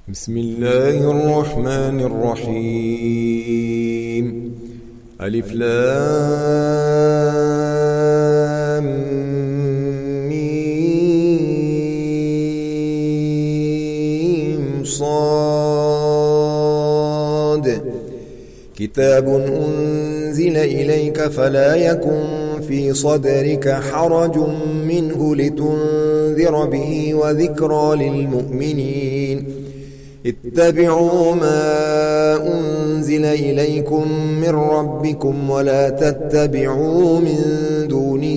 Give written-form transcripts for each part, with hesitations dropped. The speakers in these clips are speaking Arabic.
بسم الله الرحمن الرحيم. ألف لام ميم صاد. كتاب أنزل إليك فلا يكن في صدرك حرج منه لتنذر به وذكرى للمؤمنين. اتبعوا ما أنزل إليكم من ربكم ولا تتبعوا من دونه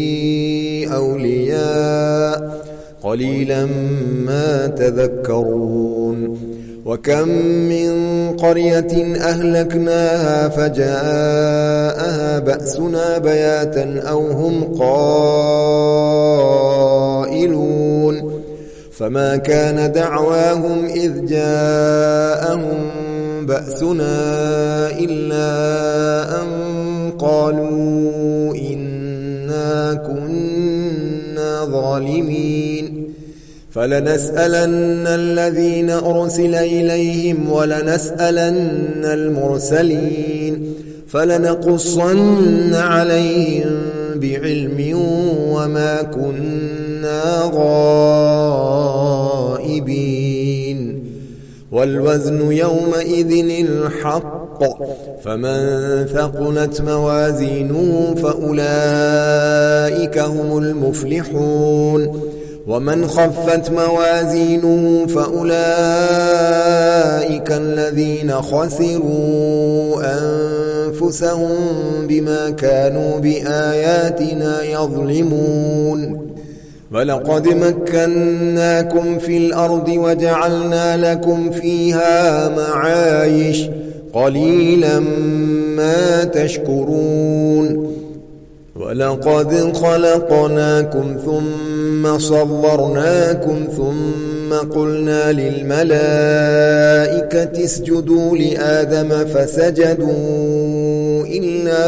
أولياء قليلا ما تذكرون. وكم من قرية أهلكناها فجاءها بأسنا بياتا أو هم قائلون. فما كان دعواهم إذ جاءهم بأسنا إلا أن قالوا إنا كنا ظالمين. فلنسألن الذين أرسل إليهم ولنسألن المرسلين فلنقصن عليهم بعلم وما كنا غائبين. والوزن يومئذ الحق فمن ثقلت موازينه فأولئك هم المفلحون ومن خفت موازينه فأولئك الذين خسروا أنفسهم بما كانوا بآياتنا يظلمون. ولقد مكناكم في الأرض وجعلنا لكم فيها معايش قليلا ما تشكرون. ولقد خلقناكم ثم صورناكم ثم قلنا للملائكة اسجدوا لآدم فسجدوا إلا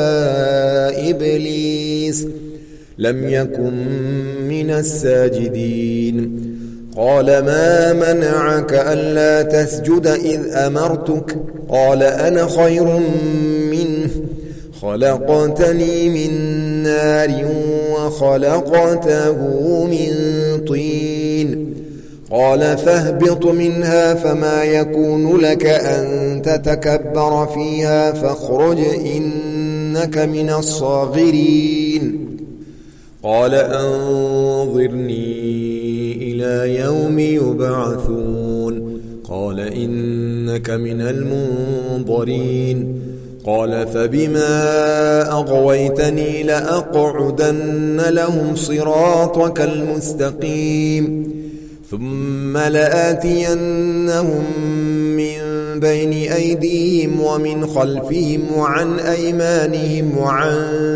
إبليس لم يكن من الساجدين. قال ما منعك ألا تسجد إذ أمرتك؟ قال أنا خير منه خلقتني من نار وخلقته من طين. قال فاهبط منها فما يكون لك أن تتكبر فيها فاخرج إنك من الصاغرين. قال أنظرني إلى يوم يبعثون. قال إنك من المنظرين. قال فبما أغويتني لأقعدن لهم صراطك المستقيم ثم لآتينهم من بين أيديهم ومن خلفهم وعن أيمانهم وعن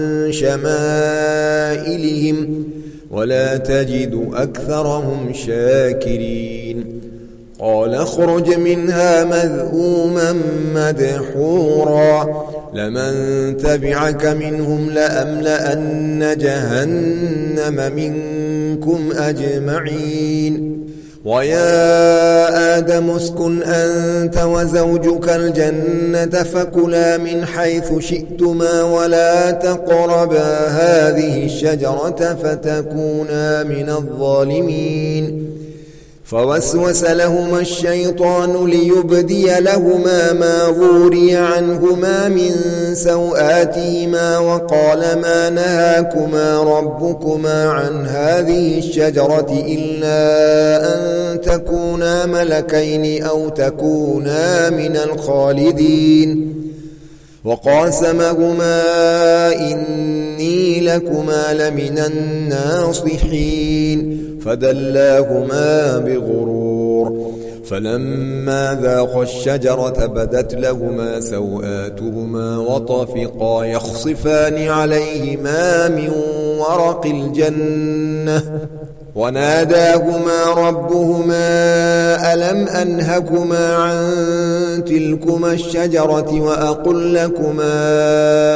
شمائلهم ولا تجد أكثرهم شاكرين. قال اخرج منها مذءوما مدحورا لمن تبعك منهم لأملأن جهنم منكم أجمعين. ويا آدم اسكن أنت وزوجك الجنة فكلا من حيث شئتما ولا تقربا هذه الشجرة فتكونا من الظالمين. فوسوس لهما الشيطان ليبدي لهما ما غوري عنهما من سوآتهما وقال ما نهاكما ربكما عن هذه الشجرة إلا أن تكونا ملكين أو تكونا من الخالدين. وقاسمهما إني لكما لمن الناصحين فدلاهما بغرور. فلما ذاقا الشجرة بدت لهما سوآتهما وطفقا يخصفان عليهما من ورق الجنة وناداهما ربهما ألم أنهكما عن تلكما الشجرة وأقل لكما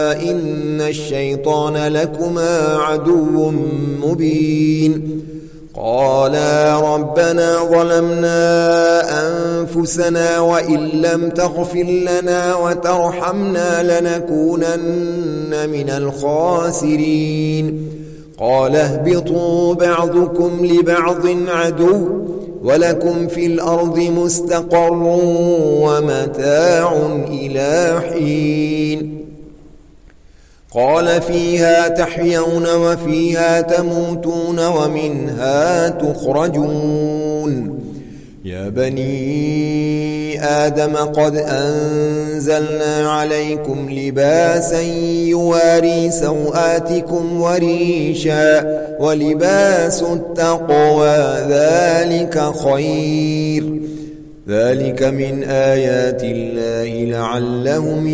إن الشيطان لكما عدو مبين. قالا ربنا ظلمنا أنفسنا وإن لم تغفر لنا وترحمنا لنكونن من الخاسرين قال اهبطوا بعضكم لبعض عدو ولكم في الأرض مستقر ومتاع إلى حين قال فيها تحيون وفيها تموتون ومنها تخرجون يا بني آدم قد أنزلنا عليكم لباسا يواري سوآتكم وريشا ولباس التقوى ذلك خير ذلك من آيات الله لعلهم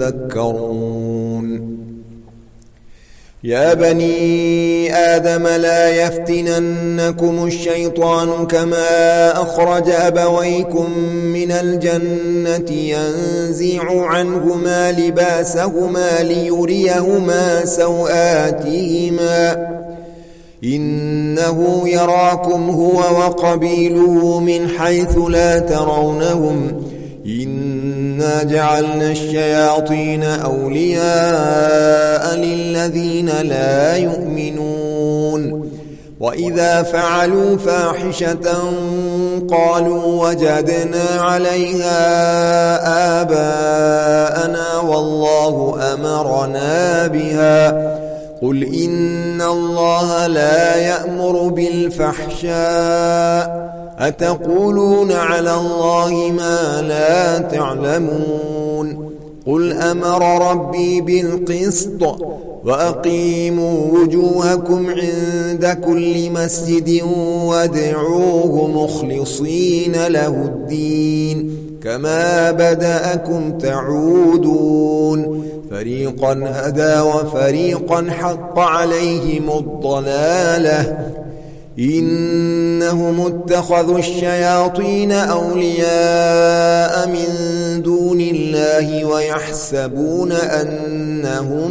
يذكرون يا بني آدم لا يفتننكم الشيطان كما أخرج أبويكم من الجنة ينزع عنهما لباسهما ليريهما سوآتهما إنه يراكم هو وقبيله من حيث لا ترونهم إنا جعلنا الشياطين أولياء للذين لا يؤمنون وإذا فعلوا فاحشة قالوا وجدنا عليها آباءنا والله أمرنا بها قل إن الله لا يأمر بالفحشاء أتقولون على الله ما لا تعلمون قل أمر ربي بالقسط وأقيموا وجوهكم عند كل مسجد وادعوه مخلصين له الدين كما بدأكم تعودون فريقا هدى وفريقا حق عليهم الضلالة إنهم اتخذوا الشياطين أولياء من دون الله ويحسبون أنهم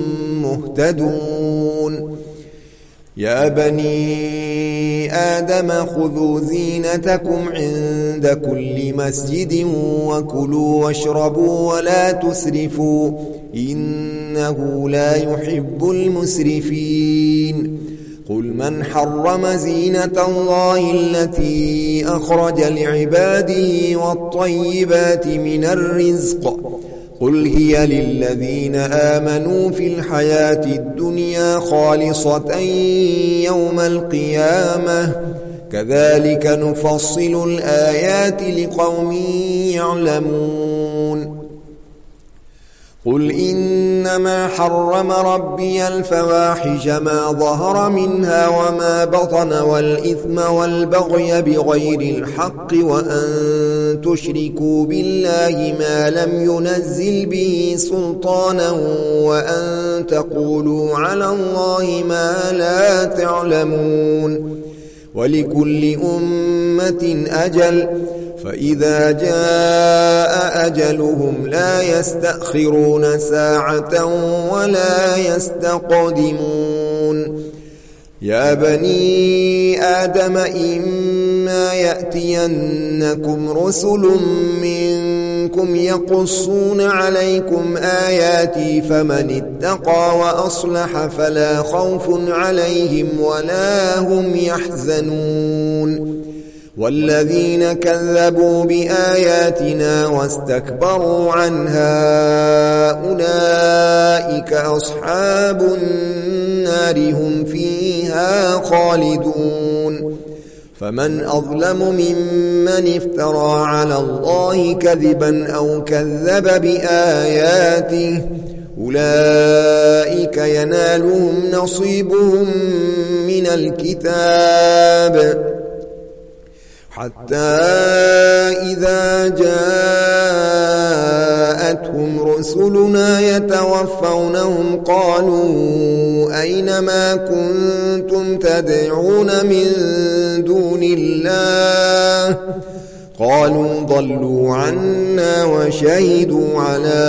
مهتدون يا بني آدم خذوا زينتكم عند كل مسجد وكلوا واشربوا ولا تسرفوا إنه لا يحب المسرفين قل من حرم زينة الله التي أخرج لعباده والطيبات من الرزق قل هي للذين آمنوا في الحياة الدنيا خالصة يوم القيامة كذلك نفصل الآيات لقوم يعلمون قل إنما حرم ربي الفواحش ما ظهر منها وما بطن والإثم والبغي بغير الحق وأن تشركوا بالله ما لم ينزل به سلطانا وأن تقولوا على الله ما لا تعلمون ولكل أمة أجل فإذا جاء أجلهم لا يستأخرون ساعة ولا يستقدمون يا بني آدم إما يأتينكم رسل منكم يقصون عليكم آياتي فمن اتقى وأصلح فلا خوف عليهم ولا هم يحزنون والذين كذبوا بآياتنا واستكبروا عنها أولئك أصحاب النار هم فيها خالدون فمن أظلم ممن افترى على الله كذبا أو كذب بآياته أولئك ينالهم نصيبهم من الكتاب حتى إذا جاءتهم رسلنا يتوفونهم قالوا أين ما كنتم تدعون من دون الله قالوا ضلوا عنا وشهدوا على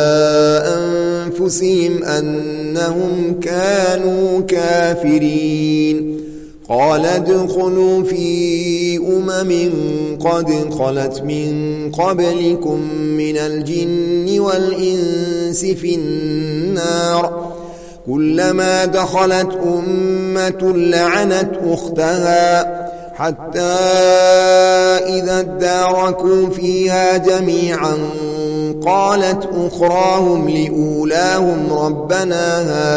أنفسهم أنهم كانوا كافرين قال ادخلوا في قد خلت من قبلكم من الجن والإنس في النار كلما دخلت أمة لعنت أختها حتى إذا اداركوا فيها جميعا قالت أخراهم لأولاهم ربنا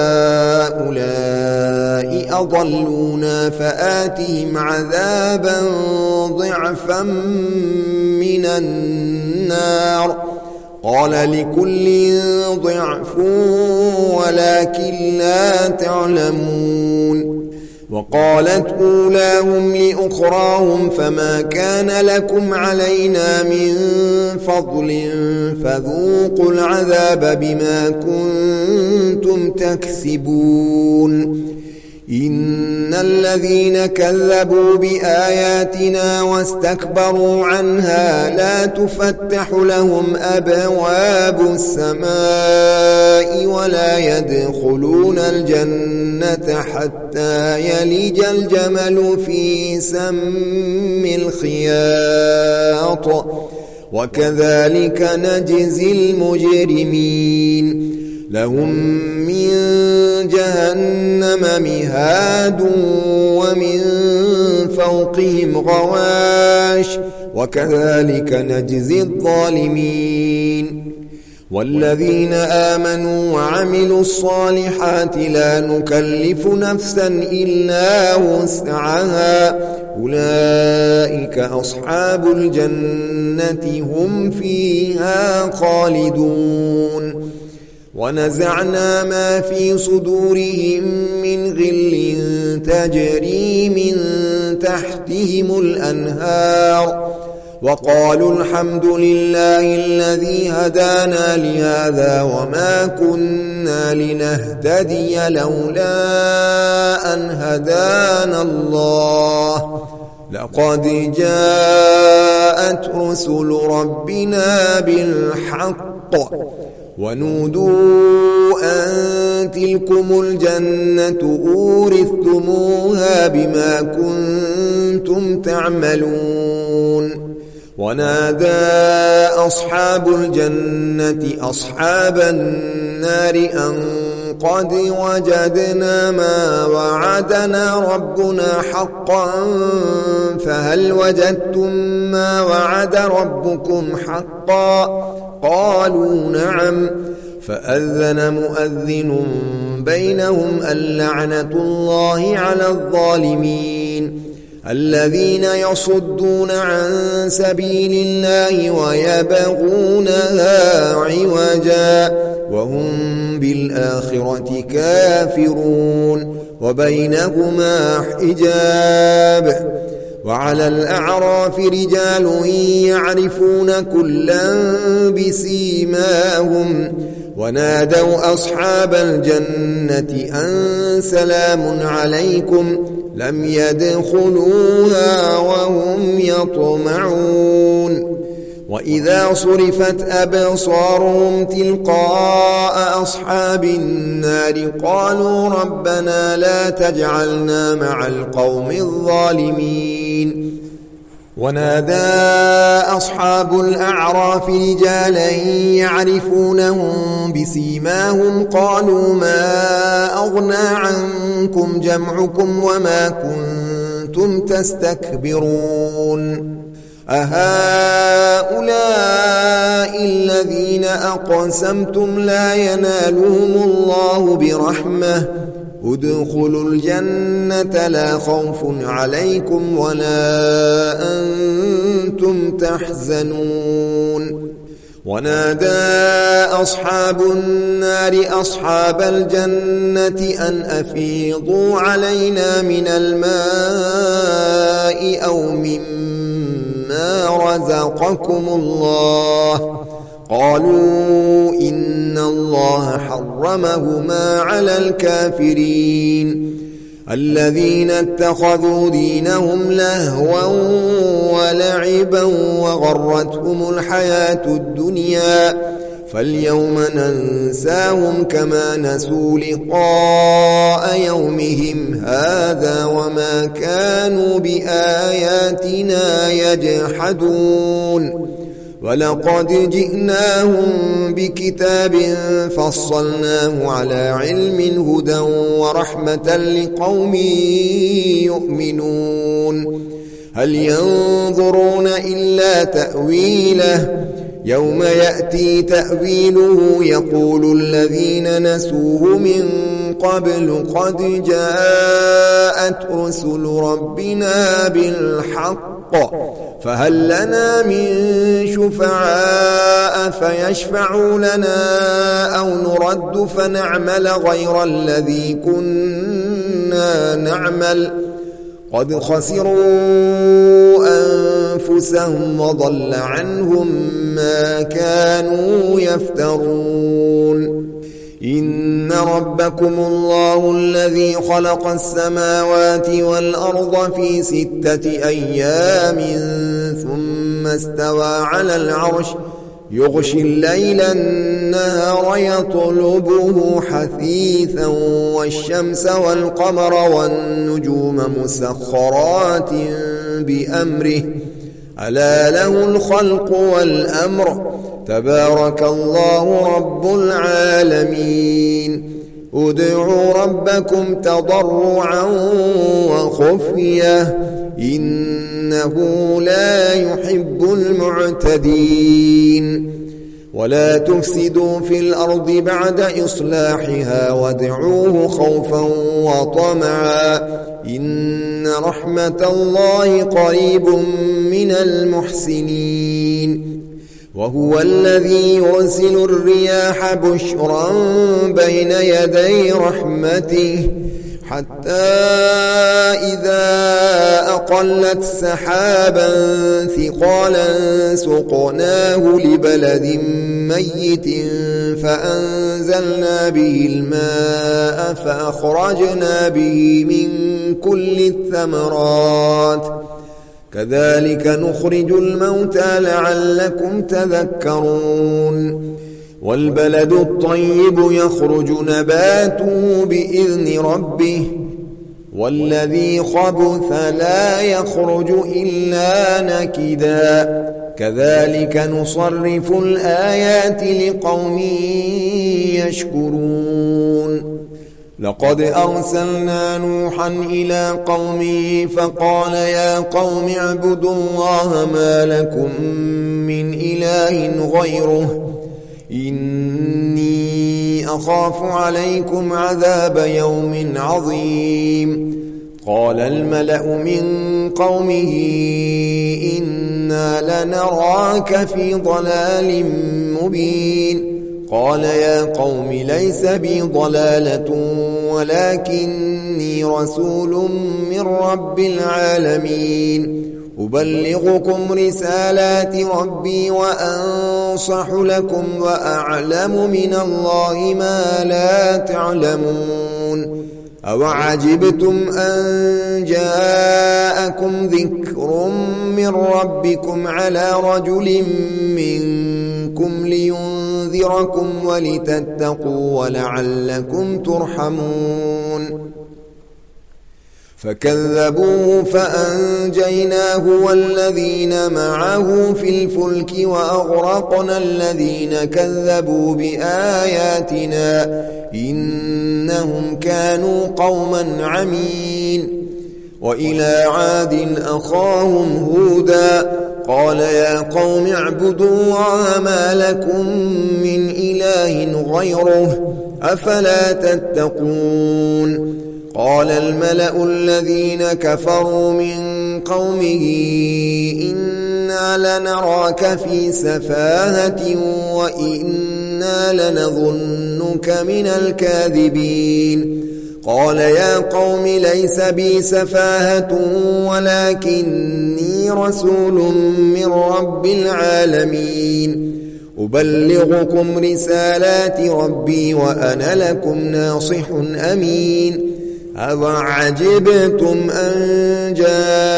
هؤلاء أضلونا فآتهم عذابا ضعفا من النار قال لكل ضعف ولكن لا تعلمون وقالت أولاهم لأخراهم فما كان لكم علينا من فضل فذوقوا العذاب بما كنتم تكسبون إن الذين كذبوا بآياتنا واستكبروا عنها لا تفتح لهم أبواب السماء ولا يدخلون الجنة حتى يلج الجمل في سم الخياط وكذلك نجزي المجرمين لهم من جهنم مهاد ومن فوقهم غواش وكذلك نجزي الظالمين والذين آمنوا وعملوا الصالحات لا نكلف نفسا إلا وسعها أولئك أصحاب الجنة هم فيها خالدون ونزعنا ما في صدورهم من غل تجري من تحتهم الأنهار وقالوا الحمد لله الذي هدانا لهذا وما كنا لنهتدي لولا أن هدانا الله لقد جاءت رسل ربنا بالحق ونودوا أن تلكم الجنة أورثتموها بما كنتم تعملون ونادى أصحاب الجنة أصحاب النار أن قد وجدنا ما وعدنا ربنا حقا فهل وجدتم ما وعد ربكم حقا قالوا نعم فأذن مؤذن بينهم اللعنة الله على الظالمين الذين يصدون عن سبيل الله ويبغونها عوجا وهم بالآخرة كافرون وبينهما حجاب وعلى الأعراف رجال يعرفون كلا بسيماهم ونادوا أصحاب الجنة أن سلام عليكم لم يدخلوها وهم يطمعون وإذا صرفت أبصارهم تلقاء أصحاب النار قالوا ربنا لا تجعلنا مع القوم الظالمين ونادى أصحاب الأعراف رجالا يعرفونهم بسيماهم قالوا ما أغنى عنكم جمعكم وما كنتم تستكبرون أهؤلاء الذين أقسمتم لا ينالهم الله برحمة ادخلوا الجنة لا خوف عليكم ولا أنتم تحزنون ونادى أصحاب النار أصحاب الجنة أن أفيضوا علينا من الماء أو مما رزقكم الله قالوا إن الله حرمهما على الكافرين الذين اتخذوا دينهم لهوا ولعبا وغرتهم الحياة الدنيا فاليوم ننساهم كما نسوا لقاء يومهم هذا وما كانوا بآياتنا يجحدون ولقد جئناهم بكتاب فصلناه على علم هدى ورحمة لقوم يؤمنون هل ينظرون إلا تأويله يوم يأتي تأويله يقول الذين نسوه من قبل قد جاءت رسل ربنا بالحق فهل لنا من شفعاء فيشفعوا لنا أو نرد فنعمل غير الذي كنا نعمل قد خسروا أنفسهم وضل عنهم ما كانوا يفترون إن ربكم الله الذي خلق السماوات والأرض في 6 أيام ثم استوى على العرش يغشي الليل النهار يطلبه حثيثا والشمس والقمر والنجوم مسخرات بأمره ألا له الخلق والأمر تبارك الله رب العالمين ادعوا ربكم تضرعا وخفية إنه لا يحب المعتدين ولا تفسدوا في الأرض بعد إصلاحها وادعوه خوفا وطمعا إن رحمة الله قريب من المحسنين وهو الذي يرسل الرياح بشرا بين يدي رحمته حتى إذا أقلت سحابا ثقالا سقناه لبلد ميت فأنزلنا به الماء فأخرجنا به من كل الثمرات كذلك نخرج الموتى لعلكم تذكرون والبلد الطيب يخرج نباته بإذن ربه والذي خبث لا يخرج إلا نكدا كذلك نصرف الآيات لقوم يشكرون لقد أرسلنا نوحا إلى قومه فقال يا قوم اعبدوا الله ما لكم من إله غيره إني أخاف عليكم عذاب يوم عظيم قال الملأ من قومه إنا لنراك في ضلال مبين قال يا قوم ليس بي ضلالة ولكني رسول من رب العالمين أبلغكم رسالات ربي وأنصح لكم وأعلم من الله ما لا تعلمون أوعجبتم أن جاءكم ذكر من ربكم على رجل منكم لينذركم ولتتقوا ولعلكم ترحمون فكذبوه فأنجيناه والذين معه في الفلك وأغرقنا الذين كذبوا بآياتنا إنهم كانوا قوما عمين وإلى عاد أخاهم هودا قال يا قوم اعبدوا الله ما لكم من إله غيره أفلا تتقون قال الملأ الذين كفروا من قومه إنا لنراك في سفاهة وإنا لنظنك من الكاذبين قال يا قوم ليس بي سفاهة ولكني رسول من رب العالمين أبلغكم رسالات ربي وأنا لكم ناصح أمين أوعجبتم أن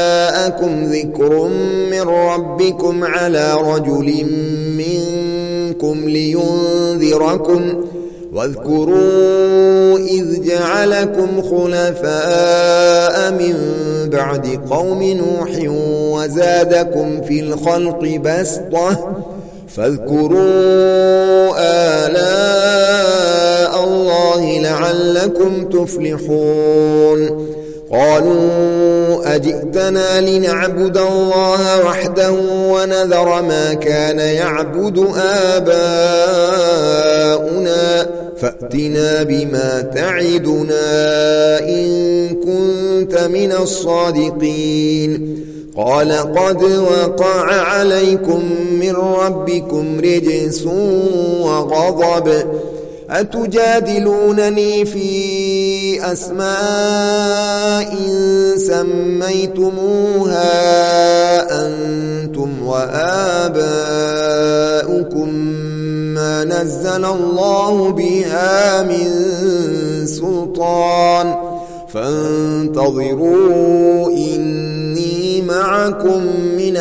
جاءكم ذكر من ربكم على رجل منكم منكم لينذركم واذكروا إذ جعلكم خلفاء من بعد قوم نوح وزادكم في الخلق بسطة فاذكروا آلاء الله لعلكم تفلحون قالوا أجئتنا لنعبد الله وحده ونذر ما كان يعبد آباؤنا فأتنا بما تعدنا إن كنت من الصادقين قال قد وقع عليكم من ربكم رجس وغضب أتجادلونني في أسماء سميتموها أنتم وآباؤكم ما نزل الله بها من سلطان فانتظروا إني معكم من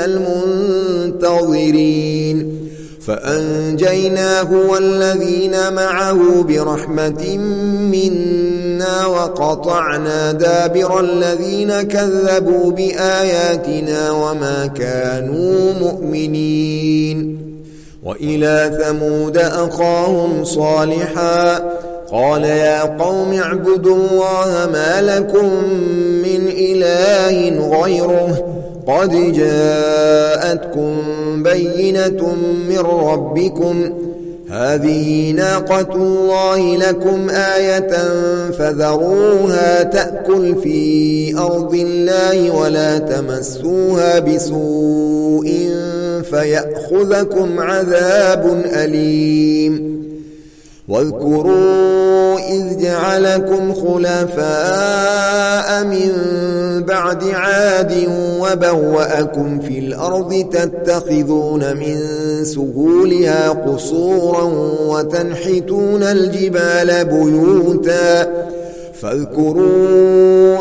المنتظرين فأنجيناه والذين معه برحمة منا وقطعنا دابر الذين كذبوا بآياتنا وما كانوا مؤمنين وإلى ثمود أخاهم صالحا قال يا قوم اعبدوا الله ما لكم من إله غيره قد جاءتكم بينة من ربكم هذه ناقة الله لكم آية فذروها تأكل في أرض الله ولا تمسوها بسوء فيأخذكم عذاب أليم واذكروا إذ جعلكم خلفاء من بعد عاد وبوأكم في الأرض تتخذون من سهولها قصورا وتنحتون الجبال بيوتا فاذكروا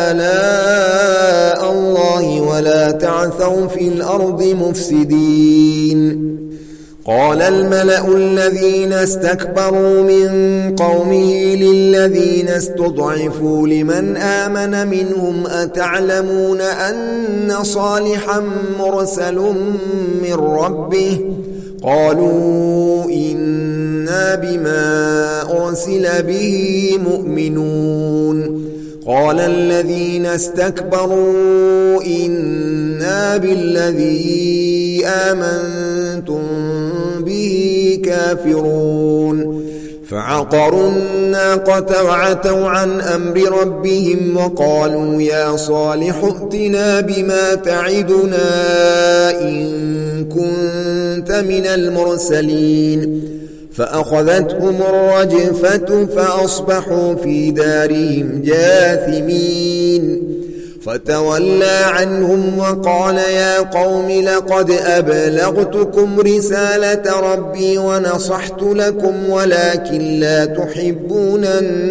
آلاء الله ولا تعثوا في الأرض مفسدين قال الملأ الذين استكبروا من قومه للذين استضعفوا لمن آمن منهم أتعلمون أن صالحا مرسل من ربه قالوا إنا بما أرسل به مؤمنون قال الذين استكبروا إنا بالذي آمنتم به كافرون فعقروا الناقة وعتوا عن أمر ربهم وقالوا يا صالح ائتنا بما تعدنا إن كنت من المرسلين فأخذتهم الرجفة فأصبحوا في دارهم جاثمين فتولى عنهم وقال يا قوم لقد أبلغتكم رسالة ربي ونصحت لكم ولكن لا تحبون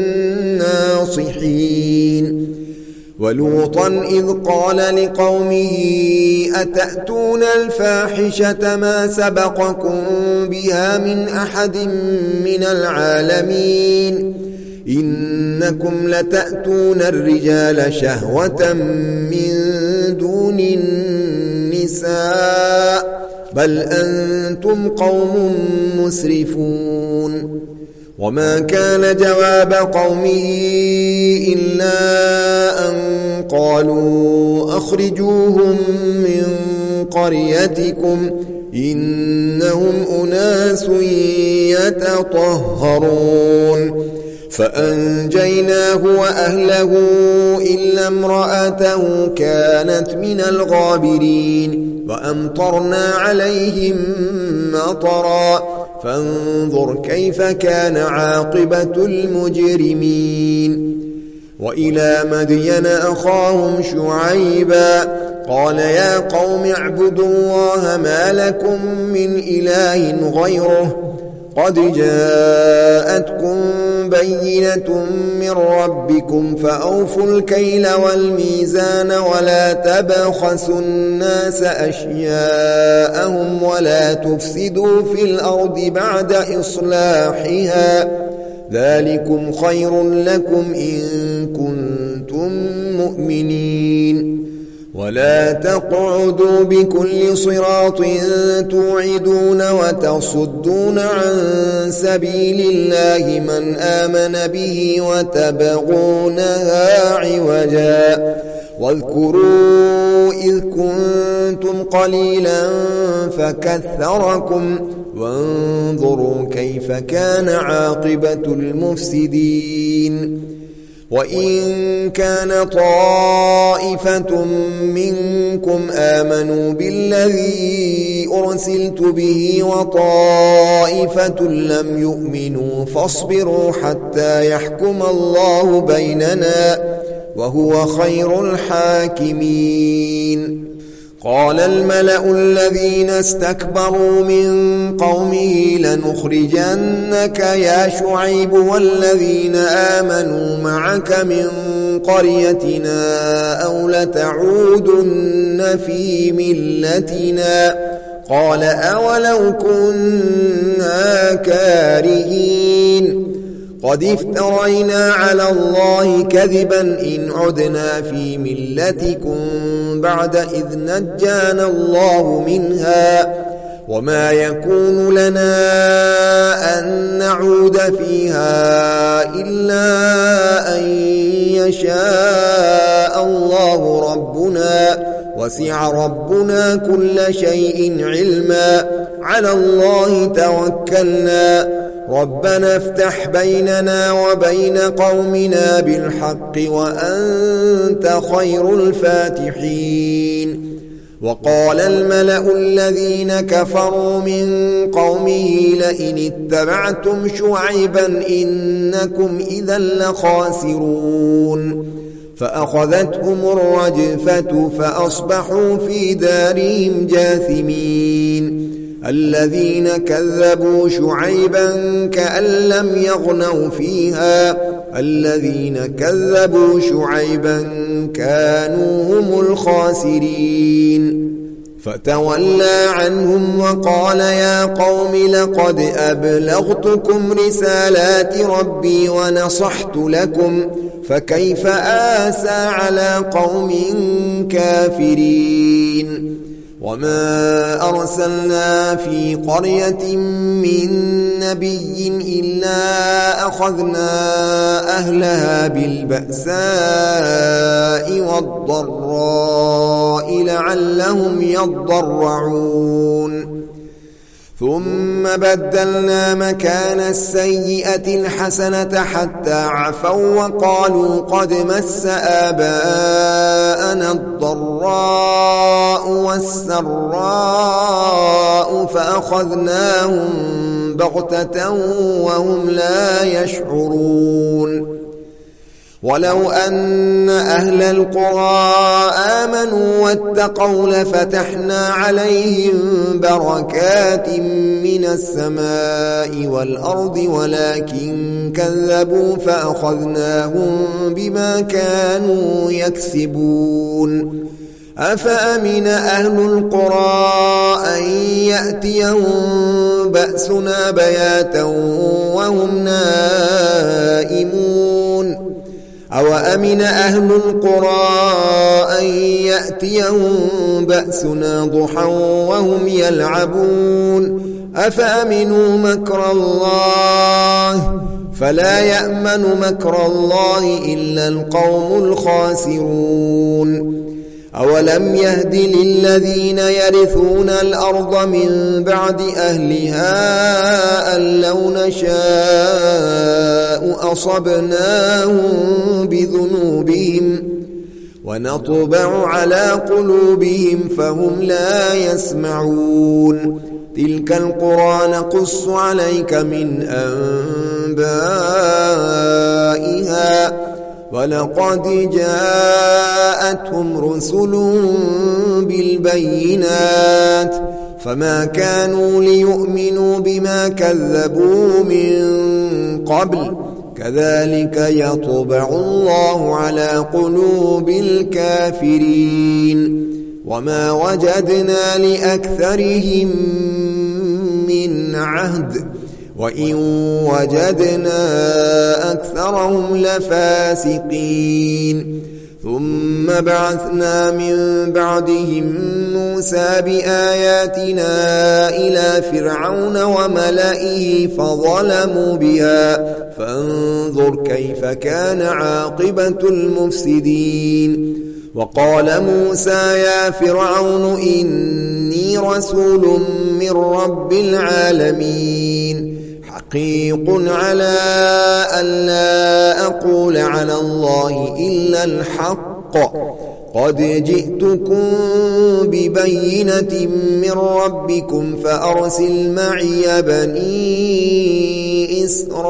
الناصحين ولوطا إذ قال لقومه أتأتون الفاحشة ما سبقكم بها من أحد من العالمين إنكم لتأتون الرجال شهوة من دون النساء بل أنتم قوم مسرفون وما كان جواب قومه إلا أن قالوا أخرجوهم من قريتكم إنهم أناس يتطهرون فأنجيناه وأهله إلا امرأته كانت من الغابرين وأمطرنا عليهم مطرا فانظر كيف كان عاقبة المجرمين وإلى مدين أخاهم شعيبا قال يا قوم اعبدوا الله ما لكم من إله غيره قد جاءتكم بينة من ربكم فأوفوا الكيل والميزان ولا تبخسوا الناس أشياءهم ولا تفسدوا في الأرض بعد إصلاحها ذلكم خير لكم إن كنتم مؤمنين ولا تقعدوا بكل صراط توعدون وتصدون عن سبيل الله من آمن به وتبغونها عوجا واذكروا إذ كنتم قليلا فكثركم وانظروا كيف كان عاقبة المفسدين وإن كان طائفة منكم آمنوا بالذي أرسلت به وطائفة لم يؤمنوا فاصبروا حتى يحكم الله بيننا وهو خير الحاكمين قال الملأ الذين استكبروا من قومه لنخرجنك يا شعيب والذين آمنوا معك من قريتنا أو لتعودن في ملتنا قال أولو كنا كارهين قد افترينا على الله كذبا إن عدنا في ملتكم بعد إذ نجانا الله منها وما يكون لنا أن نعود فيها إلا أن يشاء الله ربنا وسع ربنا كل شيء علما على الله توكلنا ربنا افتح بيننا وبين قومنا بالحق وأنت خير الفاتحين وقال الملأ الذين كفروا من قومه لئن اتبعتم شعيبا إنكم إذا لخاسرون فأخذتهم الرجفة فأصبحوا في دارهم جاثمين الذين كذبوا شعيبا كأن لم يغنوا فيها الذين كذبوا شعيبا كانوا هم الخاسرين فتولى عنهم وقال يا قوم لقد أبلغتكم رسالات ربي ونصحت لكم فكيف آسى على قوم كافرين وما أرسلنا في قرية من نبي إلا أخذنا أهلها بالبأساء والضراء لعلهم يضرعون ثم بدلنا مكان السيئة الحسنة حتى عفوا وقالوا قد مس آباءنا الضراء والسراء فأخذناهم بغتة وهم لا يشعرون ولو أن أهل القرى آمنوا واتقوا لفتحنا عليهم بركات من السماء والأرض ولكن كذبوا فأخذناهم بما كانوا يكسبون أفأمن أهل القرى أن يأتيهم بأسنا بياتا وهم نائمون أوأمن أهل القرى أن يأتيهم بأسنا ضحى وهم يلعبون أفأمنوا مكر الله فلا يأمن مكر الله إلا القوم الخاسرون أولم يهد للذين يرثون الأرض من بعد أهلها أن لو نشاء أصبناهم بذنوبهم ونطبع على قلوبهم فهم لا يسمعون تلك القرى نقص عليك من أنبائها ولقد جاءتهم رسل بالبينات فما كانوا ليؤمنوا بما كذبوا من قبل كذلك يطبع الله على قلوب الكافرين وما وجدنا لأكثرهم من عهد وإن وجدنا أكثرهم لفاسقين ثم بعثنا من بعدهم موسى بآياتنا إلى فرعون وملئه فظلموا بها فانظر كيف كان عاقبة المفسدين وقال موسى يا فرعون إني رسول من رب العالمين حقيق على ألا أقول على الله إلا الحق قد جئتكم ببينة من ربكم فأرسل معي بني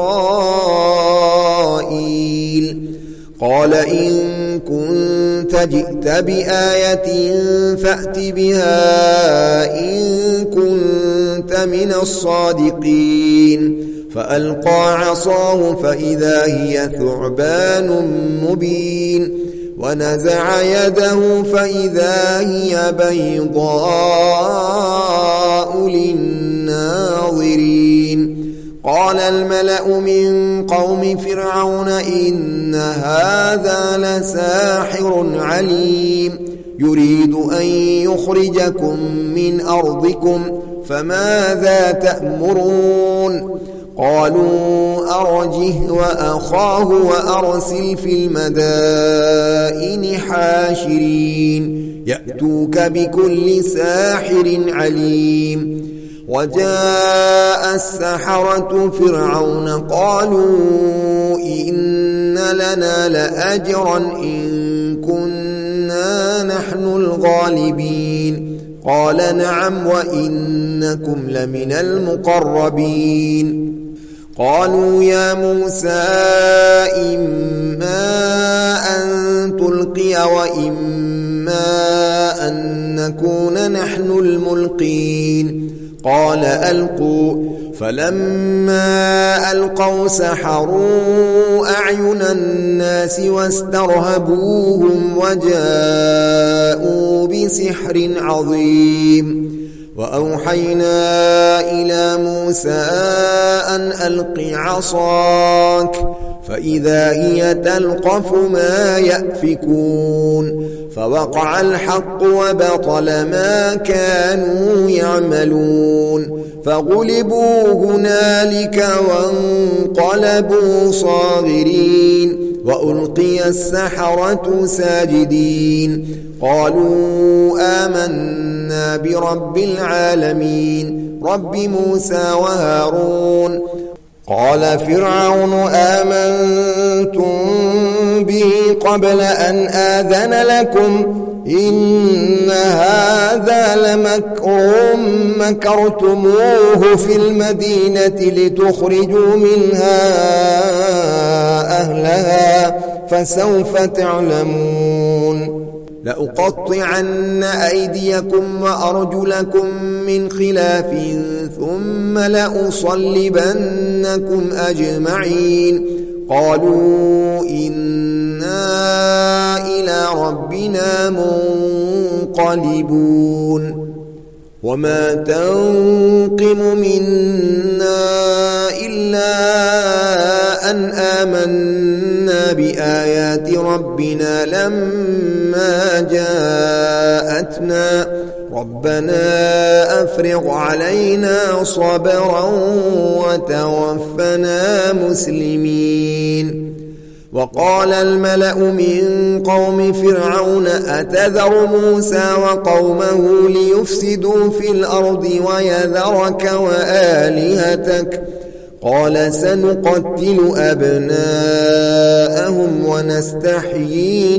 إسرائيل قال إن كنت جئت بآية فأت بها إن كنت من الصادقين فألقى عصاه فإذا هي ثعبان مبين ونزع يده فإذا هي بيضاء للناظرين قال الملأ من قوم فرعون إن هذا لساحر عليم يريد أن يخرجكم من أرضكم فماذا تأمرون قالوا أرجه وأخاه وأرسل في المدائن حاشرين يأتوك بكل ساحر عليم وجاء السحرة فرعون قالوا إن لنا لأجرا إن كنا نحن الغالبين قال نعم وإنكم لمن المقربين قالوا يا موسى إما أن تلقي وإما أن نكون نحن الملقين قال ألقوا فلما ألقوا سحروا أعين الناس واسترهبوهم وجاءوا بسحر عظيم وأوحينا إلى موسى أن ألق عصاك فإذا هي تلقف ما يأفكون فوقع الحق وبطل ما كانوا يعملون فغلبوا هنالك وانقلبوا صاغرين وألقي السحرة ساجدين قالوا آمنا برب العالمين رب موسى وهارون قال فرعون آمنتم به قبل أن آذن لكم إن هذا لمكر مكرتموه في المدينة لتخرجوا منها أهلها فسوف تعلمون لأقطعن أيديكم وأرجلكم من خلاف ثم لأصلبنكم أجمعين قالوا إنا إلى ربنا منقلبون وما تنقم منا إلا أن آمنا بآيات ربنا لما جاءتنا ربنا أفرغ علينا صبرا وتوفنا مسلمين وقال الملأ من قوم فرعون أتذر موسى وقومه ليفسدوا في الأرض ويذرك وآلهتك قال سنقتل أبناءهم ونستحيي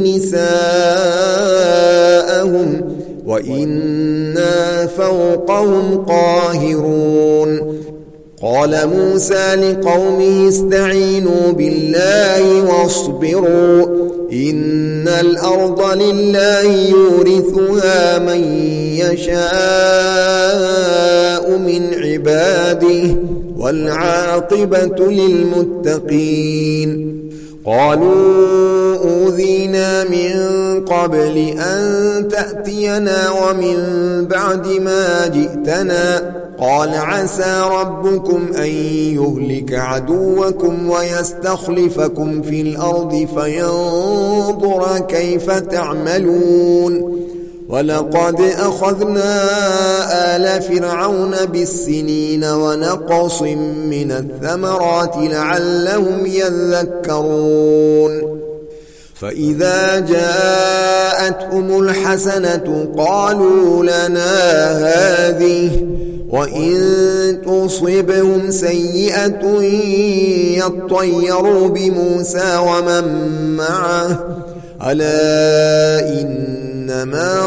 نساءهم وإنا فوقهم قاهرون قال موسى لقومه استعينوا بالله واصبروا إن الأرض لله يورثها من يشاء من عباده والعاقبة للمتقين. قالوا أوذينا من قبل أن تأتينا ومن بعد ما جئتنا قال عسى ربكم أن يهلك عدوكم ويستخلفكم في الأرض فينظر كيف تعملون ولقد أخذنا آل فرعون بالسنين ونقص من الثمرات لعلهم يذكرون فإذا جاءتهم الحسنة قالوا لنا هذه وإن تصبهم سيئة يطيروا بموسى ومن معه ألا إنما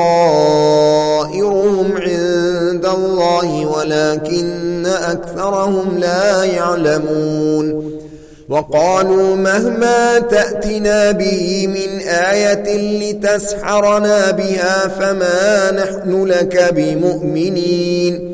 طائرهم عند الله ولكن أكثرهم لا يعلمون. وقالوا مهما تأتنا به من آية لتسحرنا بها فما نحن لك بمؤمنين.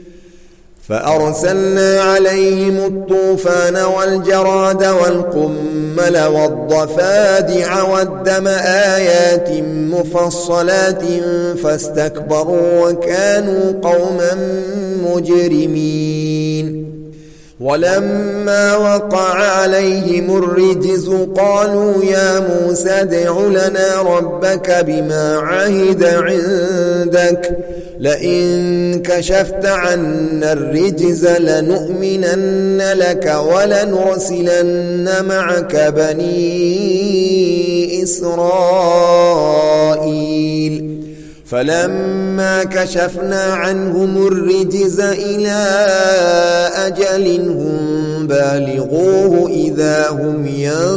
فأرسلنا عليهم الطوفان والجراد والقمل والضفادع والدم آيات مفصلات فاستكبروا وكانوا قوما مجرمين. ولما وقع عليهم الرجز قالوا يا موسى ادع لنا ربك بما عهد عندك لئن كشفت عنا الرجز لنؤمنن لك ولنرسلن معك بني إسرائيل. فلما كشفنا عنهم الرجز إلى أجل هم بالغوه إذا هم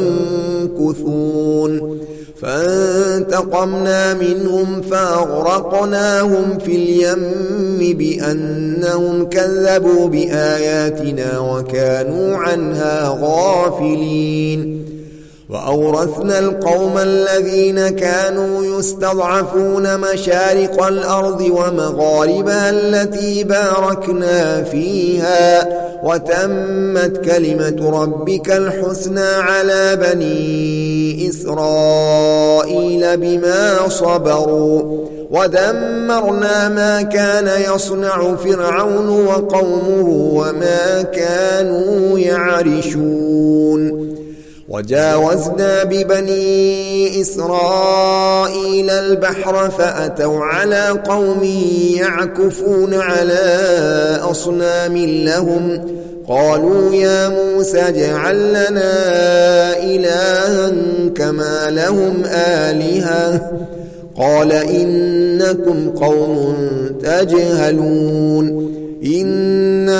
ينكثون فانتقمنا منهم فأغرقناهم في اليم بأنهم كذبوا بآياتنا وكانوا عنها غافلين. وأورثنا القوم الذين كانوا يستضعفون مشارق الأرض ومغاربها التي باركنا فيها وتمت كلمة ربك الحسنى على بني إسرائيل بما صبروا ودمرنا ما كان يصنع فرعون وقومه وما كانوا يعرشون. وجاوزنا ببني إسرائيل البحر فأتوا على قوم يعكفون على أصنام لهم قالوا يا موسى اجعل لنا إلها كما لهم آلهة قال إنكم قوم تجهلون إن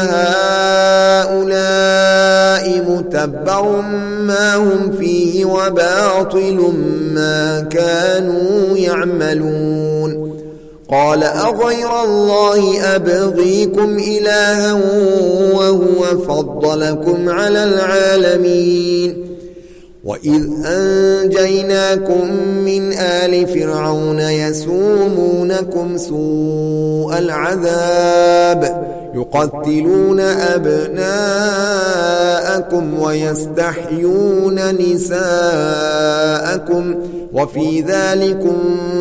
هؤلاء متبر ما هم فيه وباطل ما كانوا يعملون. قال أغير الله أبغيكم إلها وهو فضلكم على العالمين. وإذ أنجيناكم من آل فرعون يسومونكم سوء العذاب يقتلون أبناءكم ويستحيون نساءكم وفي ذلكم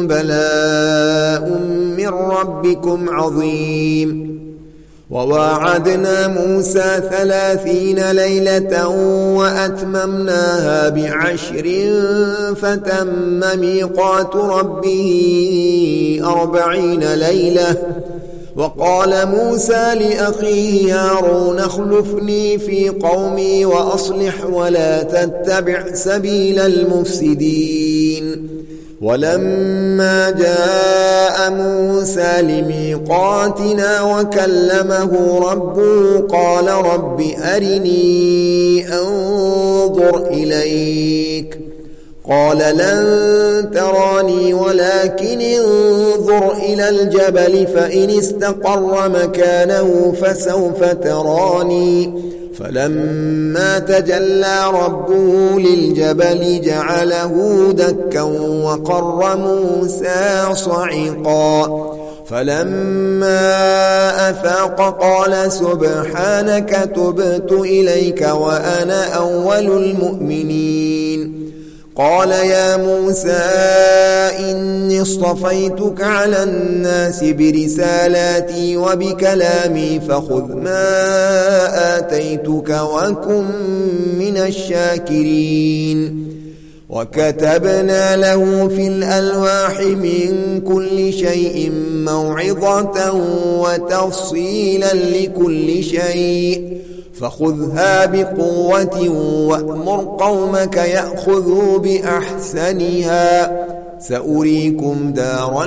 بلاء من ربكم عظيم. وواعدنا موسى 30 ليلة وأتممناها ب10 فتم ميقات ربه 40 ليلة. وقال موسى لأخيه هارون اخلفني في قومي وأصلح ولا تتبع سبيل المفسدين. ولما جاء موسى لميقاتنا وكلمه ربه قال رب أرني أنظر إليك قال لن تراني ولكن انظر إلى الجبل فإن استقر مكانه فسوف تراني فلما تجلى ربه للجبل جعله دكا وقر موسى صعقا فلما أفاق قال سبحانك تبت إليك وأنا أول المؤمنين قال يا موسى إني اصطفيتك على الناس برسالاتي وبكلامي فخذ ما آتيتك وكن من الشاكرين وكتبنا له في الألواح من كل شيء موعظة وتفصيلا لكل شيء فخذها بقوة وأمر قومك يأخذوا بأحسنها سأريكم دار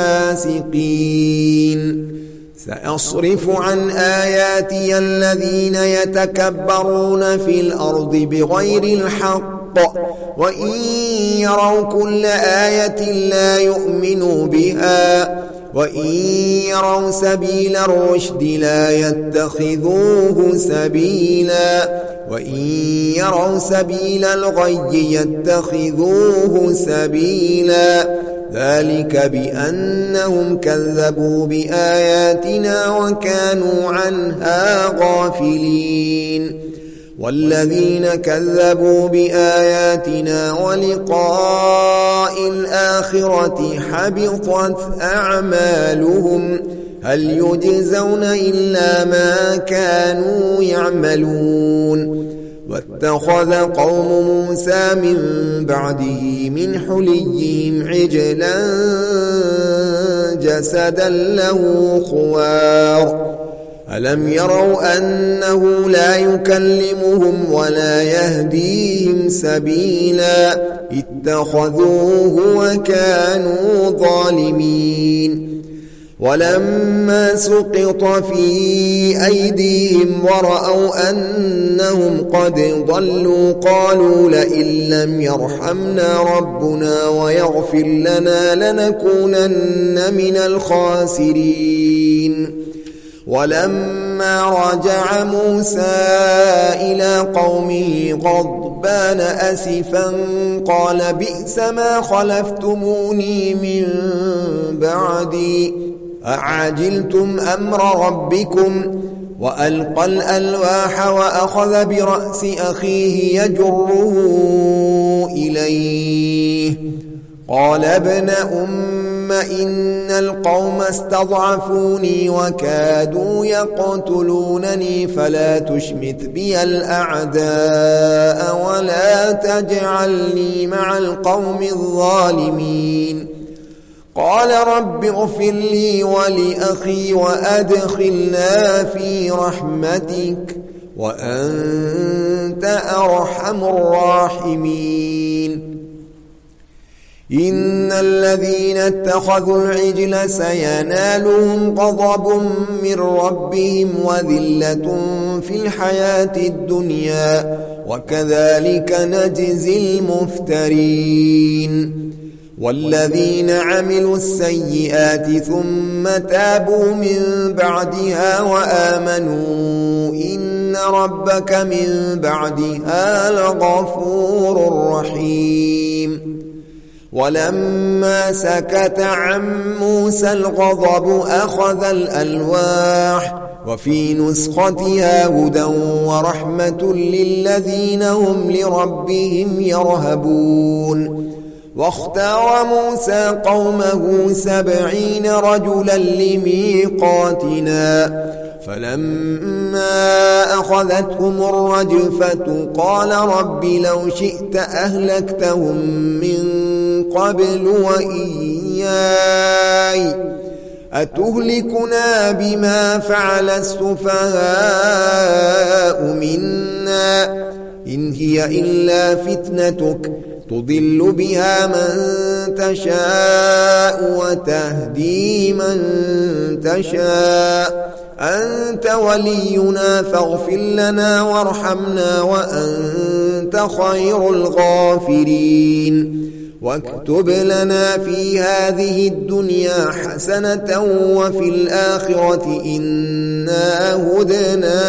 الفاسقين سأصرف عن آياتي الذين يتكبرون في الأرض بغير الحق وإن يروا كل آية لا يؤمنوا بها وإن يروا سبيل الرشد لا يتخذوه سبيلا وإن يروا سبيل الغي يتخذوه سبيلا ذلك بأنهم كذبوا بآياتنا وكانوا عنها غافلين والذين كذبوا بآياتنا ولقاء الآخرة حبطت أعمالهم هل يجزون إلا ما كانوا يعملون واتخذ قوم موسى من بعده من حليهم عجلا جسدا له خوار ألم يروا أنه لا يكلمهم ولا يهديهم سبيلا اتخذوه وكانوا ظالمين ولما سقط في أيديهم ورأوا أنهم قد ضلوا قالوا لئن لم يرحمنا ربنا ويغفر لنا لنكونن من الخاسرين ولما رجع موسى إلى قومه غضبان أسفا قال بئس ما خلفتموني من بعدي أعجلتم أمر ربكم وألقى الألواح وأخذ برأس أخيه يجره إليه قال ابن إن القوم استضعفوني وكادوا يقتلونني فلا تشمت بي الأعداء ولا تجعلني مع القوم الظالمين قال رب اغفر لي ولأخي وأدخلنا في رحمتك وأنت أرحم الراحمين إن الذين اتخذوا العجل سينالهم غضب من ربهم وذلة في الحياة الدنيا وكذلك نجزي المفترين والذين عملوا السيئات ثم تابوا من بعدها وآمنوا إن ربك من بعدها لغفور رحيم ولما سكت عن موسى الغضب أخذ الألواح وفي نسختها هدى ورحمة للذين هم لربهم يرهبون واختار موسى قومه 70 رجلا لميقاتنا فلما أخذتهم الرجفة قال رب لو شئت أهلكتهم من قبل وإياي أتهلكنا بما فعل السفهاء منا إن هي إلا فتنتك تضل بها من تشاء وتهدي من تشاء أنت ولينا فاغفر لنا وارحمنا وأنت وأنت خير الغافرين واكتب لنا في هذه الدنيا حسنة وفي الآخرة إنا هدنا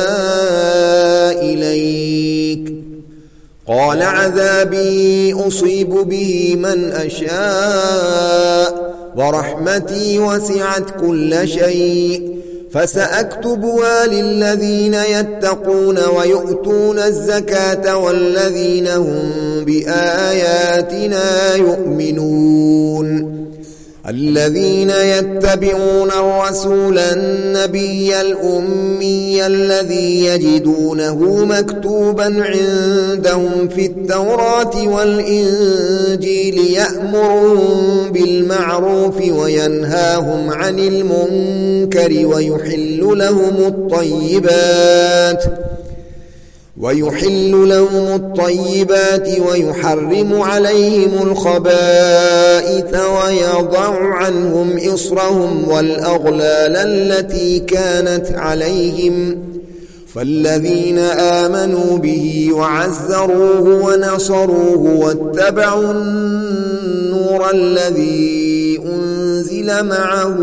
إليك قال عذابي أصيب به من أشاء ورحمتي وسعت كل شيء فسأكتبها للذين يتقون ويؤتون الزكاة والذين هم بآياتنا يؤمنون الذين يتبعون الرسول النبي الأمي الذي يجدونه مكتوبا عندهم في التوراة والإنجيل يأمرهم بالمعروف وينهاهم عن المنكر ويحل لهم الطيبات ويحرم عليهم الخبائث ويضع عنهم إصرهم والأغلال التي كانت عليهم فالذين آمنوا به وعزروه ونصروه واتبعوا النور الذي أنزل معه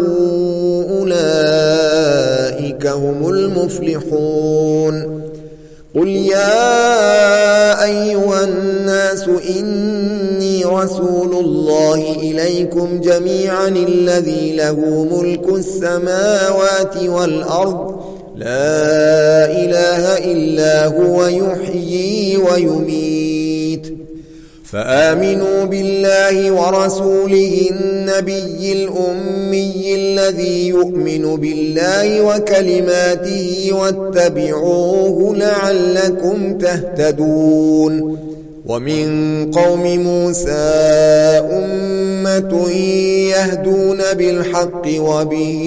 أولئك هم المفلحون قل يا أيها الناس إني رسول الله إليكم جميعا الذي له ملك السماوات والأرض لا إله إلا هو يحيي ويميت فآمنوا بالله ورسوله النبي الأمي الذي يؤمن بالله وكلماته واتبعوه لعلكم تهتدون ومن قوم موسى أمة يهدون بالحق وبه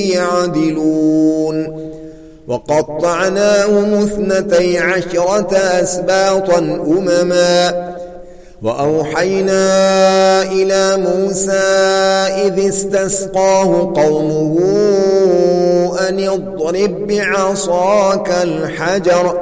يعدلون وقطعناهم 12 أسباطا أمما وأوحينا إلى موسى إذ استسقاه قومه أن اضرب بعصاك الحجر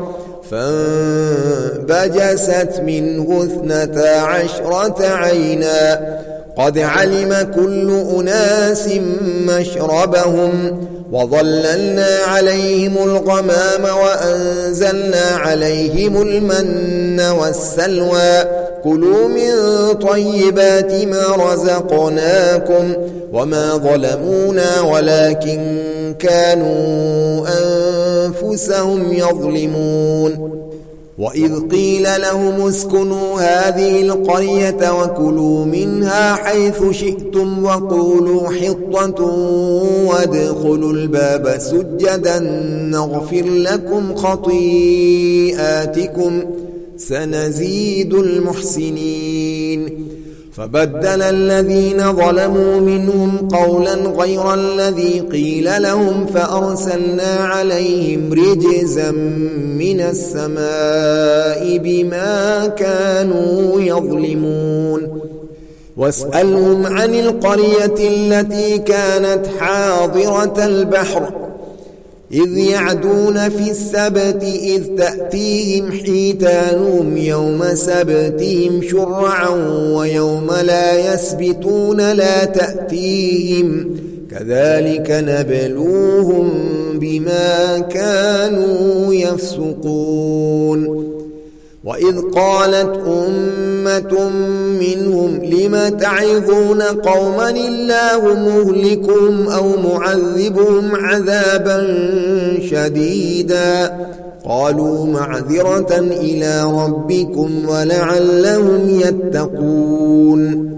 فانبجست منه 12 عينا قد علم كل أناس مشربهم وظللنا عليهم الغمام وأنزلنا عليهم المن والسلوى كلوا من طيبات ما رزقناكم وما ظلمونا ولكن كانوا أنفسهم يظلمون وإذ قيل لهم اسكنوا هذه القرية وكلوا منها حيث شئتم وقولوا حطة وادخلوا الباب سجدا نغفر لكم خطيئاتكم سنزيد المحسنين فبدل الذين ظلموا منهم قولا غير الذي قيل لهم فأرسلنا عليهم رجزا من السماء بما كانوا يظلمون واسألهم عن القرية التي كانت حاضرة البحر إذ يعدون في السبت إذ تأتيهم حيتانهم يوم سبتهم شرعا ويوم لا يسبتون لا تأتيهم كذلك نبلوهم بما كانوا يفسقون وإذ قالت أمة منهم لم تعظون قوما الله مهلكهم أو معذبهم عذابا شديدا قالوا معذرة إلى ربكم ولعلهم يتقون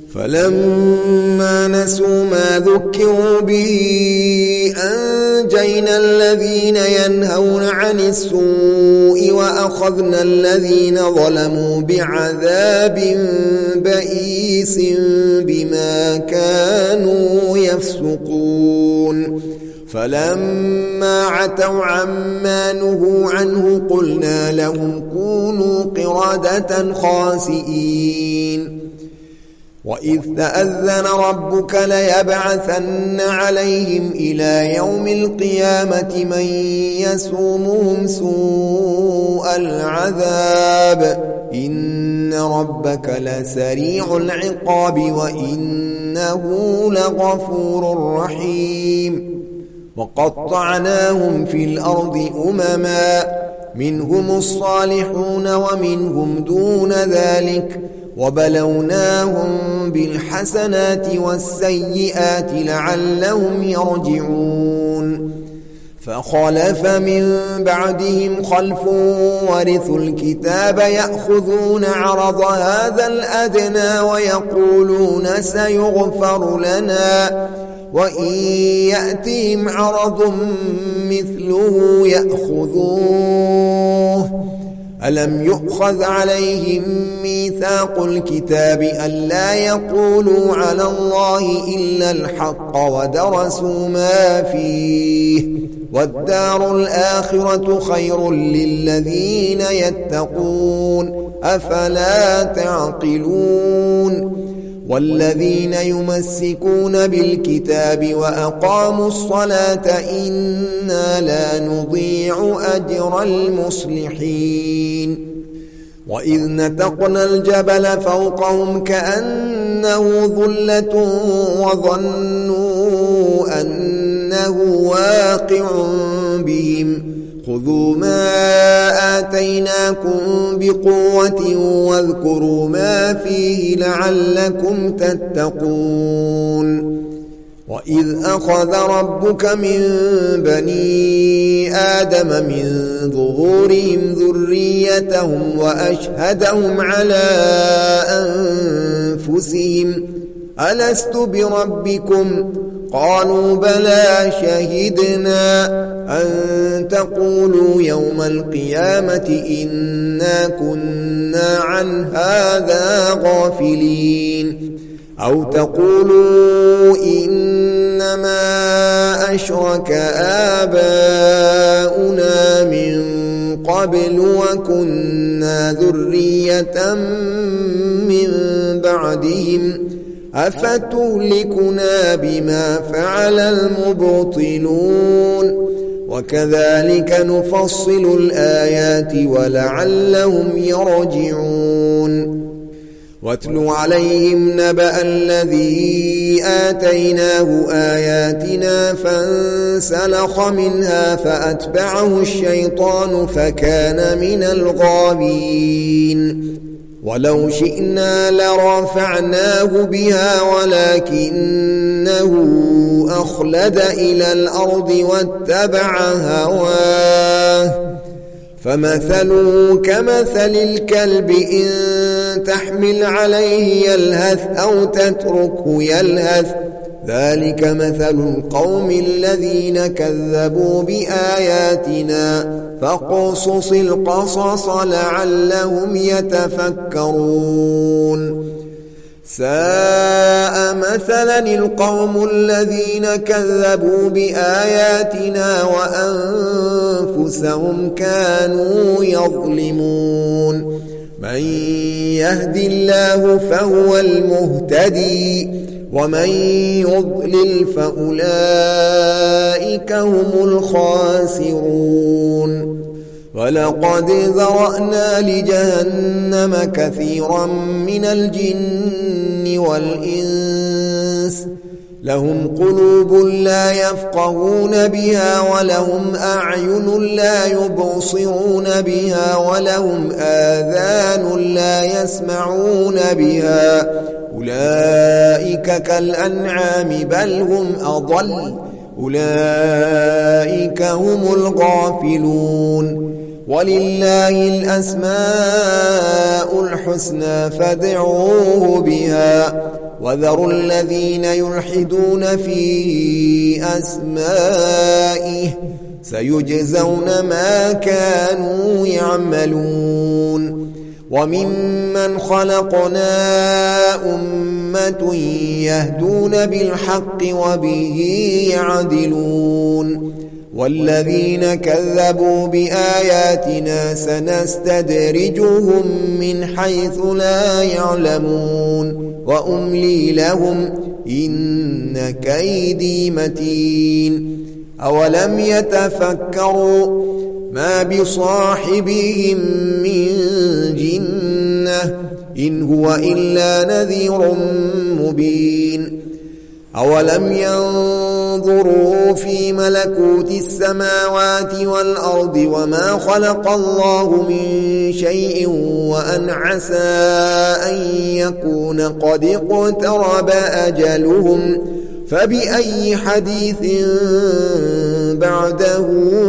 فلما نسوا ما ذكروا به أنجينا الذين ينهون عن السوء وأخذنا الذين ظلموا بعذاب بئيس بما كانوا يفسقون فلما عتوا عما نهوا عنه قلنا لهم كونوا قردة خاسئين وإذ تأذن ربك ليبعثن عليهم إلى يوم القيامة من يسومهم سوء العذاب إن ربك لسريع العقاب وإنه لغفور رحيم وقطعناهم في الأرض أمما منهم الصالحون ومنهم دون ذلك وبلوناهم بالحسنات والسيئات لعلهم يرجعون فخلف من بعدهم خلف ورثوا الكتاب يأخذون عرض هذا الأدنى ويقولون سيغفر لنا وإن يأتهم عرض مثله يأخذوه ألم يؤخذ عليهم ميثاق الكتاب ألا يقولوا على الله إلا الحق ودرسوا ما فيه والدار الآخرة خير للذين يتقون أفلا تعقلون والذين يمسكون بالكتاب وأقاموا الصلاة إنا لا نضيع أجر المصلحين وإذ نتقنا الجبل فوقهم كأنه ظلة وظنوا أنه واقع بهم خذوا ما آتيناكم بقوة واذكروا ما فيه لعلكم تتقون وإذ أخذ ربك من بني آدم من ظهورهم ذريتهم وأشهدهم على أنفسهم ألست بربكم قالوا بلى شهدنا أن تقولوا يوم القيامة إنا كنا عن هذا غافلين أو تقولوا إنما أشرك آباؤنا من قبل وكنا ذرية من بعدهم أفتهلكنا بما فعل المبطلون وكذلك نفصل الآيات ولعلهم يرجعون واتل عليهم نبأ الذي آتيناه آياتنا فانسلخ منها فأتبعه الشيطان فكان من الغاوين ولو شئنا لرفعناه بها ولكنه أخلد إلى الأرض واتبع هواه فمثله كمثل الكلب إن تحمل عليه يلهث أو تتركه يلهث ذلك مثل القوم الذين كذبوا بآياتنا فاقصص القصص لعلهم يتفكرون ساء مثلا القوم الذين كذبوا بآياتنا وأنفسهم كانوا يظلمون من يهد الله فهو المهتدي ومن يضلل فأولئك هم الخاسرون ولقد ذرأنا لجهنم كثيرا من الجن والإنس لهم قلوب لا يفقهون بها ولهم أعين لا يبصرون بها ولهم آذان لا يسمعون بها أولئك كالأنعام بل هم أضل أولئك هم الغافلون ولله الأسماء الحسنى فادعوه بها وذروا الذين يلحدون في أسمائه سيجزون ما كانوا يعملون وممن خلقنا أمة يهدون بالحق وبه يعدلون والذين كذبوا بآياتنا سنستدرجهم من حيث لا يعلمون وأملي لهم إن كيدي متين أولم يتفكروا ما بصاحبهم من جنة إن هو إلا نذير مبين أولم ينظروا في ملكوت السماوات والأرض وما خلق الله من شيء وأن عسى أن يكون قد اقترب أجلهم فبأي حديث بعده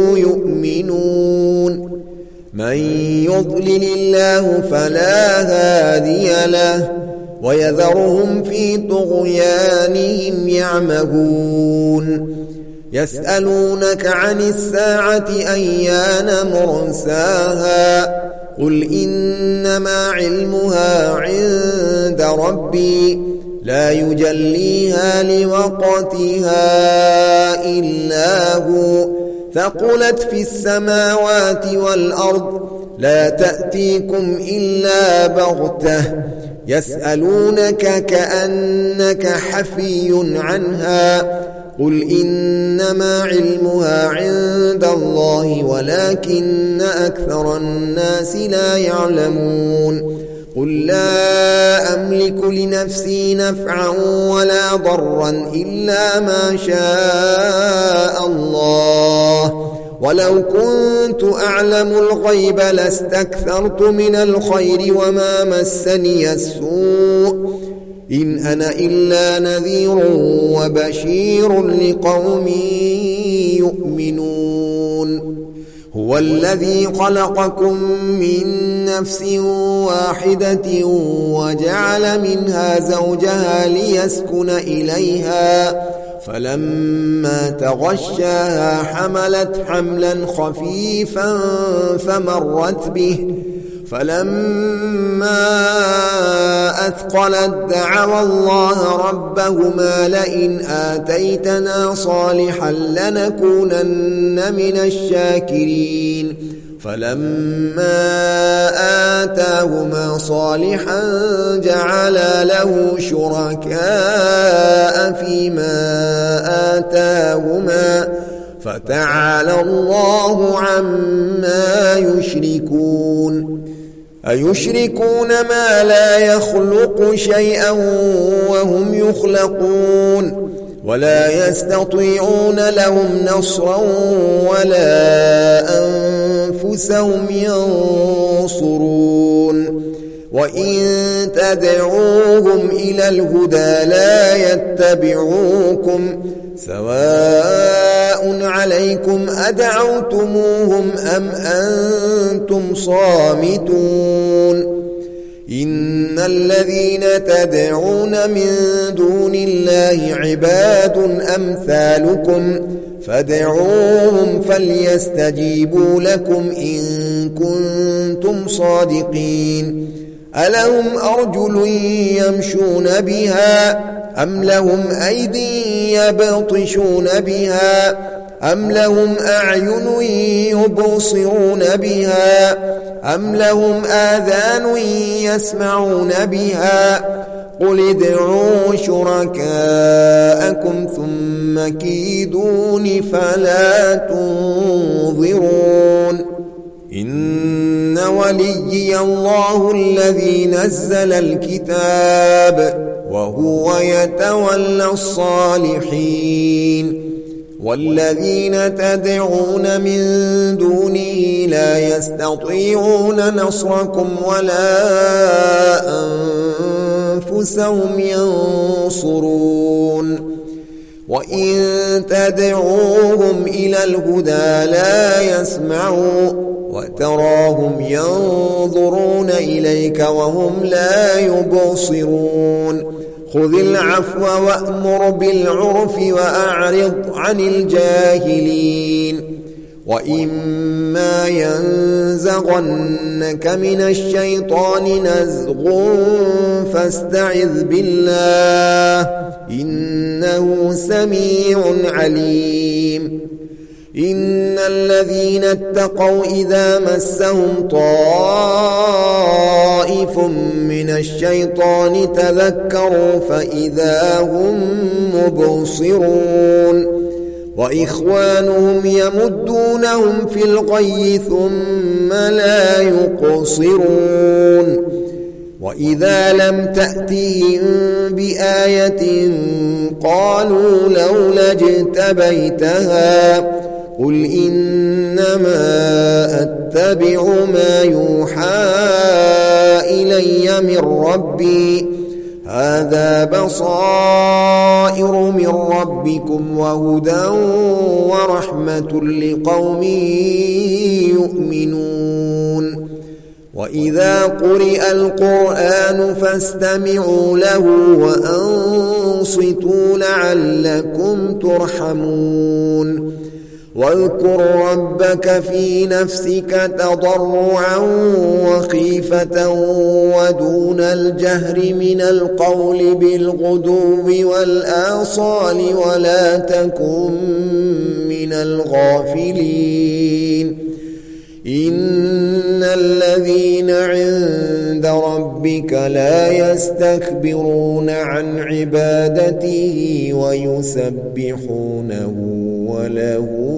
يؤمنون من يضلل الله فلا هادي له ويذرهم في طغيانهم يعمهون يسألونك عن الساعة أيان مرساها قل إنما علمها عند ربي لا يجليها لوقتها إلا هو ثقلت في السماوات والأرض لا تأتيكم إلا بغتة يسألونك كأنك حفي عنها قل إنما علمها عند الله ولكن أكثر الناس لا يعلمون قل لا أملك لنفسي نفعا ولا ضرا إلا ما شاء الله ولو كنت أعلم الغيب لاستكثرت من الخير وما مسني السوء إن أنا إلا نذير وبشير لقوم يؤمنون هو الذي خلقكم من نفس واحدة وجعل منها زوجها ليسكن إليها فلما تغشاها حملت حملا خفيفا فمرت به فلما أثقلت دعوا الله ربهما لئن آتيتنا صالحا لنكونن من الشاكرين فلما آتاهما صالحا جعلا له شركاء فيما آتاهما فتعالى الله عما يشركون أيشركون ما لا يخلق شيئا وهم يخلقون ولا يستطيعون لهم نصرا ولا أنفسهم ينصرون وإن تدعوهم إلى الهدى لا يتبعوكم سواء عليكم أدعوتموهم أم أنتم صامتون إن الذين تدعون من دون الله عباد أمثالكم فادعوهم فليستجيبوا لكم إن كنتم صادقين ألهم أرجل يمشون بها أم لهم أيدي يبطشون بها أم لهم أعين يبصرون بها أم لهم آذان يسمعون بها قل ادعوا شركاءكم ثم كيدون فلا تنظرون إن وليي الله الذي نزل الكتاب وهو يتولى الصالحين والذين تدعون من دونه لا يستطيعون نصركم ولا أنفسهم ينصرون وإن تدعوهم إلى الهدى لا يسمعوا وتراهم ينظرون إليك وهم لا يبصرون خذ العفو وأمر بالعرف وأعرض عن الجاهلين وإما ينزغنك من الشيطان نزغ فاستعذ بالله إنه سميع عليم إن الذين اتقوا إذا مسهم طائف من الشيطان تذكروا فإذا هم مبصرون وإخوانهم يمدونهم في الغي ثم لا يقصرون وإذا لم تأتهم بآية قالوا لولا اجتبيتها قل إنما أتبع ما يوحى إلي من ربي هذا بصائر من ربكم وهدى ورحمة لقوم يؤمنون وإذا قرئ القرآن فاستمعوا له وأنصتوا لعلكم ترحمون واذكر ربك في نفسك تضرعا وخيفة ودون الجهر من القول بالغدو والآصال ولا تكن من الغافلين إن الذين عند ربك لا يستكبرون عن عبادته ويسبحونه وله